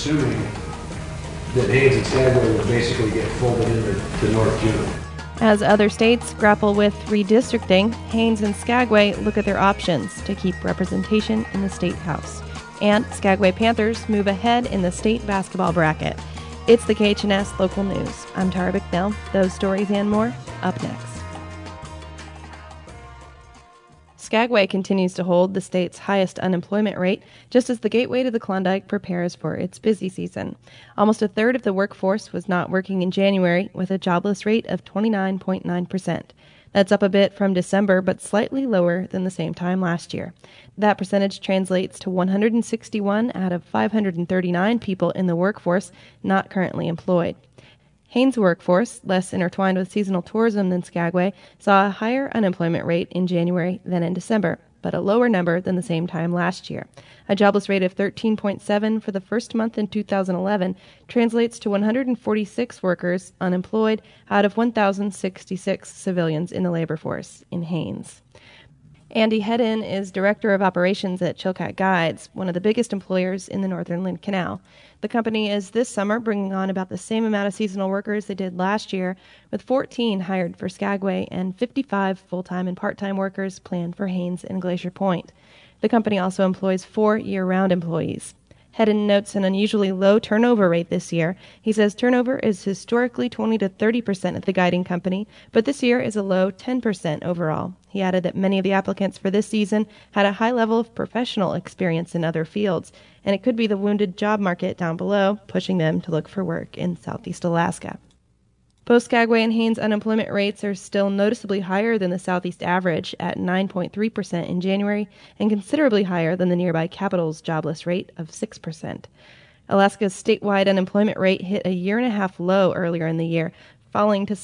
assuming that Haines and Skagway would basically get folded into North Juneau. As other states grapple with redistricting, Haines and Skagway look at their options to keep representation in the state house. And Skagway Panthers move ahead in the state basketball bracket. It's the KHNS Local News. I'm Tara Bicknell. Those stories and more up next. Skagway continues to hold the state's highest unemployment rate, just as the gateway to the Klondike prepares for its busy season. Almost a third of the workforce was not working in January, with a jobless rate of 29.9%. That's up a bit from December, but slightly lower than the same time last year. That percentage translates to 161 out of 539 people in the workforce not currently employed. Haines' workforce, less intertwined with seasonal tourism than Skagway, saw a higher unemployment rate in January than in December, but a lower number than the same time last year. A jobless rate of 13.7 for the first month in 2011 translates to 146 workers unemployed out of 1,066 civilians in the labor force in Haines. Andy Hedden is Director of Operations at Chilkat Guides, one of the biggest employers in the Northern Lynn Canal. The company is this summer bringing on about the same amount of seasonal workers they did last year, with 14 hired for Skagway and 55 full-time and part-time workers planned for Haines and Glacier Point. The company also employs 4 year-round employees. Hedden notes an unusually low turnover rate this year. He says turnover is historically 20 to 30% at the guiding company, but this year is a low 10% overall. He added that many of the applicants for this season had a high level of professional experience in other fields, and it could be the wounded job market down below pushing them to look for work in Southeast Alaska. Both Skagway and Haines unemployment rates are still noticeably higher than the Southeast average at 9.3% in January and considerably higher than the nearby capital's jobless rate of 6%. Alaska's statewide unemployment rate hit a year-and-a-half low earlier in the year, falling to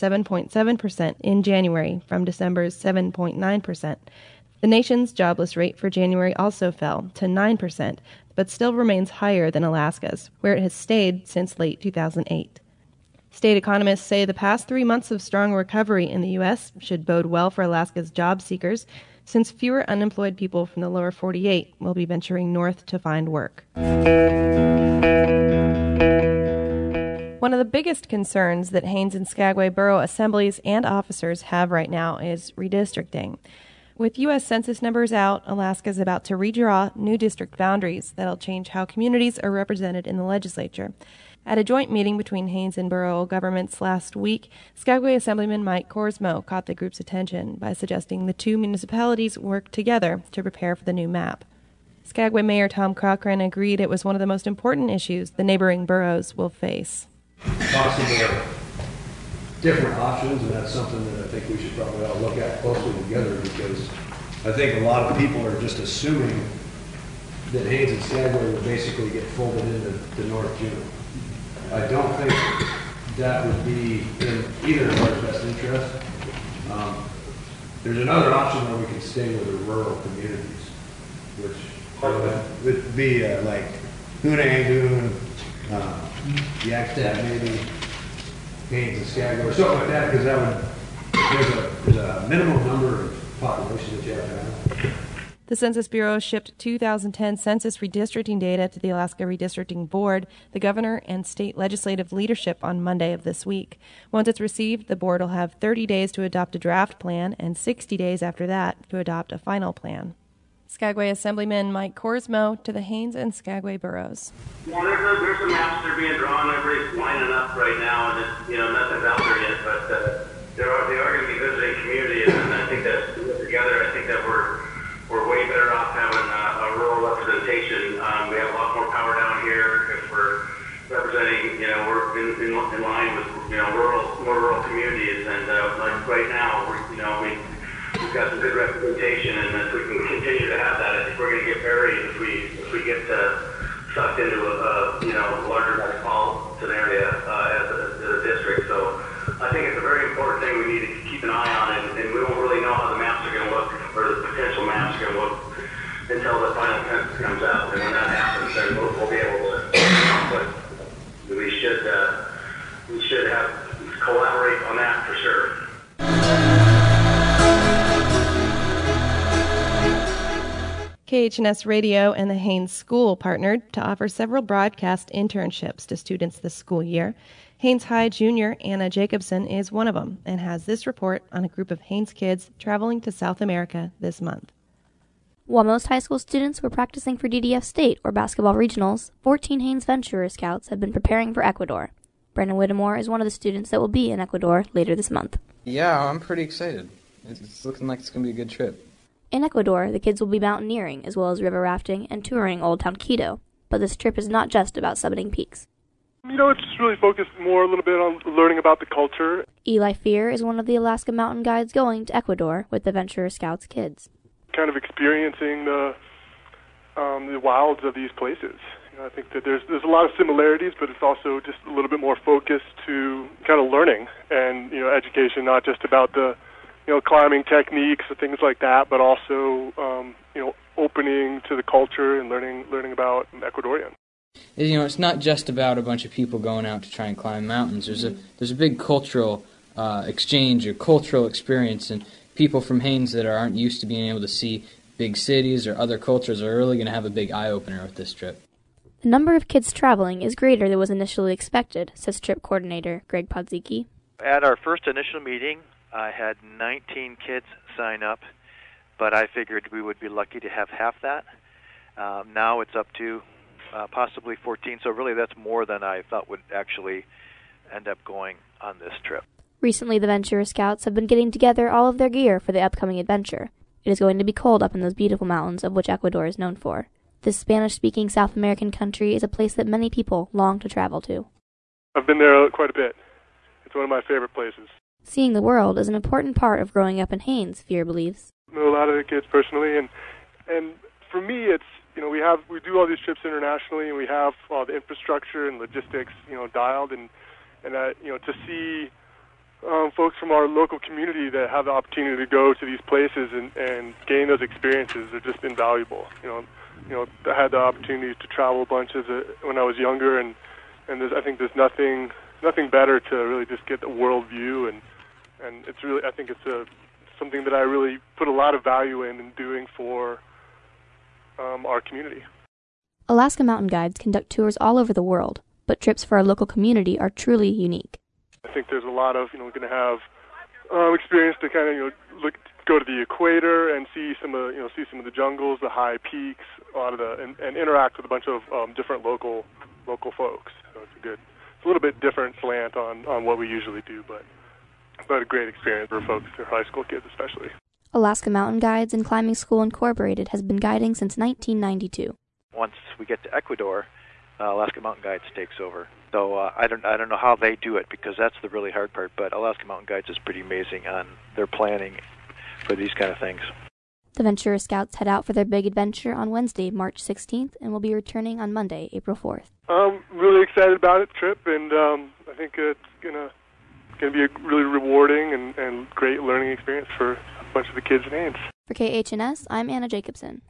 7.7% in January from December's 7.9%. The nation's jobless rate for January also fell to 9%, but still remains higher than Alaska's, where it has stayed since late 2008. State economists say the past 3 months of strong recovery in the U.S. should bode well for Alaska's job seekers, since fewer unemployed people from the lower 48 will be venturing north to find work. One of the biggest concerns that Haines and Skagway borough assemblies and officers have right now is redistricting. With U.S. Census numbers out, Alaska is about to redraw new district boundaries that'll change how communities are represented in the legislature. At a joint meeting between Haines and borough governments last week, Skagway Assemblyman Mike Korsmo caught the group's attention by suggesting the two municipalities work together to prepare for the new map. Skagway Mayor Tom Cochran agreed it was one of the most important issues the neighboring boroughs will face. Possible different options, and that's something that I think we should probably all look at closely together, because I think a lot of people are just assuming that Haines and Skagway would basically get folded into North Juneau. I don't think that would be in either of our best interest. There's another option where we can stay with the rural communities, which would be like Hoonangoon, Yakstad, maybe Haines and Skagway, or something like that, because that would, there's a minimum number of population that you have to have. The Census Bureau shipped 2010 census redistricting data to the Alaska Redistricting Board, the governor, and state legislative leadership on Monday of this week. Once it's received, the board will have 30 days to adopt a draft plan and 60 days after that to adopt a final plan. Skagway Assemblyman Mike Korsmo to the Haines and Skagway boroughs. Well, there's some maps that are being drawn. Everybody's lining up right now, and it's, nothing's out there yet, but they are going to be visiting communities, and I think that together, I think that we're way better off having a rural representation. We have a lot more power down here if we're representing, we're in line with, more rural communities. And like right now, we've got some good representation, and if we can continue to have that, I think we're going to get buried if we get sucked into a larger metropolitan area as a district. So I think it's a very important thing we need to keep an eye on, and we won't really know how the maps are going to look, or the potential maps are going to look, until the final census comes out. And when that happens, then we'll be able to. But we should have collaborate on that for sure. KHNS Radio and the Haines School partnered to offer several broadcast internships to students this school year. Haines High junior Anna Jacobson is one of them and has this report on a group of Haines kids traveling to South America this month. While most high school students were practicing for DDF State or basketball regionals, 14 Haines Venturer Scouts have been preparing for Ecuador. Brandon Whittemore is one of the students that will be in Ecuador later this month. Yeah, I'm pretty excited. It's looking like it's going to be a good trip. In Ecuador, the kids will be mountaineering as well as river rafting and touring Old Town Quito. But this trip is not just about summiting peaks. It's just really focused more a little bit on learning about the culture. Eli Fear is one of the Alaska mountain guides going to Ecuador with the Venturer Scouts kids. Kind of experiencing the wilds of these places. I think that there's a lot of similarities, but it's also just a little bit more focused to kind of learning and education, not just about the climbing techniques or things like that, but also opening to the culture and learning about Ecuadorian. It's not just about a bunch of people going out to try and climb mountains. There's a big cultural exchange, a cultural experience, and people from Haines that aren't used to being able to see big cities or other cultures are really going to have a big eye-opener with this trip. The number of kids traveling is greater than was initially expected, says trip coordinator Greg Podzicki. At our first initial meeting, I had 19 kids sign up, but I figured we would be lucky to have half that. Now it's up to possibly 14, so really that's more than I thought would actually end up going on this trip. Recently, the Venturer Scouts have been getting together all of their gear for the upcoming adventure. It is going to be cold up in those beautiful mountains of which Ecuador is known for. This Spanish-speaking South American country is a place that many people long to travel to. I've been there quite a bit. It's one of my favorite places. Seeing the world is an important part of growing up in Haines, Fear believes. I know a lot of the kids personally, and for me, it's we do all these trips internationally, and we have all the infrastructure and logistics dialed, and to see folks from our local community that have the opportunity to go to these places and gain those experiences are just invaluable. I had the opportunity to travel a bunch when I was younger, and I think there's nothing better to really just get the world view, and it's really, I think it's something that I really put a lot of value in doing for our community. Alaska Mountain Guides conduct tours all over the world, but trips for our local community are truly unique. I think there's a lot of, we're going to have experience to kind of, go to the equator and see some of the jungles, the high peaks, a lot of and interact with a bunch of different local folks. So it's a little bit different slant on what we usually do, but a great experience for folks, for high school kids especially. Alaska Mountain Guides and Climbing School Incorporated has been guiding since 1992. Once we get to Ecuador, Alaska Mountain Guides takes over. So I don't know how they do it, because that's the really hard part, but Alaska Mountain Guides is pretty amazing on their planning for these kind of things. The Ventura Scouts head out for their big adventure on Wednesday, March 16th, and will be returning on Monday, April 4th. I'm really excited about it, trip, and I think it's gonna be a really rewarding and great learning experience for a bunch of the kids in Haines. For KHNS, I'm Anna Jacobson.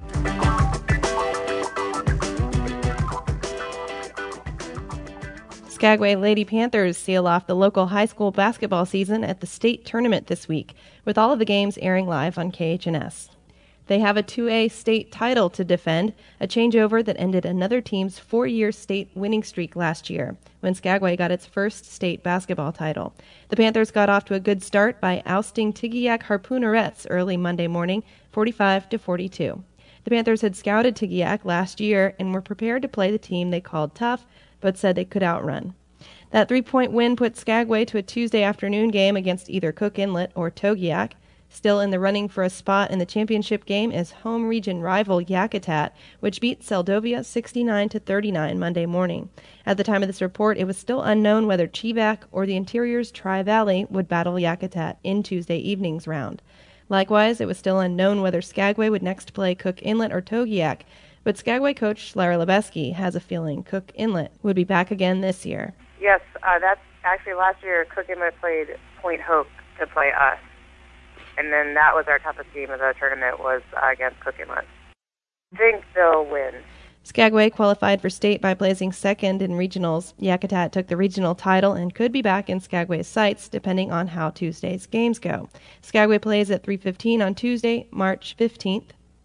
Skagway Lady Panthers seal off the local high school basketball season at the state tournament this week, with all of the games airing live on KHNS. They have a 2A state title to defend, a changeover that ended another team's 4-year state winning streak last year, when Skagway got its first state basketball title. The Panthers got off to a good start by ousting Tigiak Harpoonerettes early Monday morning, 45-42. The Panthers had scouted Tigiak last year and were prepared to play the team they called tough, but said they could outrun. That 3-point win put Skagway to a Tuesday afternoon game against either Cook Inlet or Togiak. Still in the running for a spot in the championship game is home region rival Yakutat, which beat Seldovia 69-39 Monday morning. At the time of this report, it was still unknown whether Chivak or the Interior's Tri-Valley would battle Yakutat in Tuesday evening's round. Likewise, it was still unknown whether Skagway would next play Cook Inlet or Togiak, but Skagway coach Lara Lebeski has a feeling Cook Inlet would be back again this year. Yes, that's actually last year Cook Inlet played Point Hope to play us. And then that was our toughest game of the tournament, was against Cook Inlet. I think they'll win. Skagway qualified for state by placing second in regionals. Yakutat took the regional title and could be back in Skagway's sights depending on how Tuesday's games go. Skagway plays at 3:15 on Tuesday, March 15th.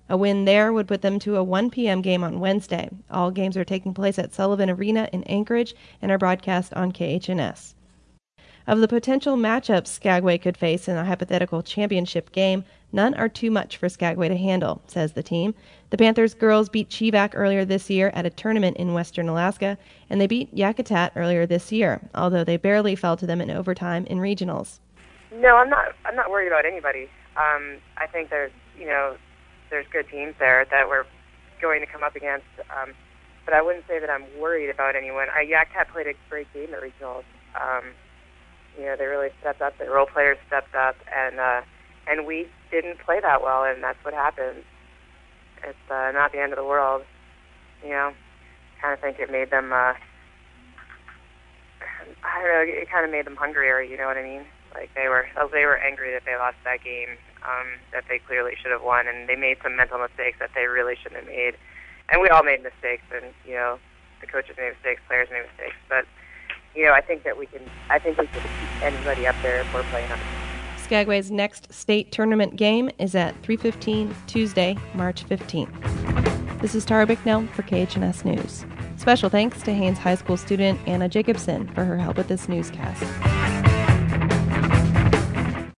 A win there would put them to a 1 p.m. game on Wednesday. All games are taking place at Sullivan Arena in Anchorage and are broadcast on KHNS. Of the potential matchups Skagway could face in a hypothetical championship game, none are too much for Skagway to handle, says the team. The Panthers girls beat Chivak earlier this year at a tournament in western Alaska, and they beat Yakutat earlier this year, although they barely fell to them in overtime in regionals. No, I'm not worried about anybody. I think there's good teams there that we're going to come up against, but I wouldn't say that I'm worried about anyone. Yakutat played a great game at regionals. They really stepped up. The role players stepped up, and we didn't play that well, and that's what happened. It's not the end of the world. Kind of think it made them. I don't know. It kind of made them hungrier. You know what I mean? Like they were angry that they lost that game, that they clearly should have won, and they made some mental mistakes that they really shouldn't have made. And we all made mistakes, and the coaches made mistakes, players made mistakes, but I think we can keep anybody up there if we're playing up. Skagway's next state tournament game is at 3:15 Tuesday, March 15th. This is Tara Bicknell for KHNS News. Special thanks to Haines High School student Anna Jacobson for her help with this newscast.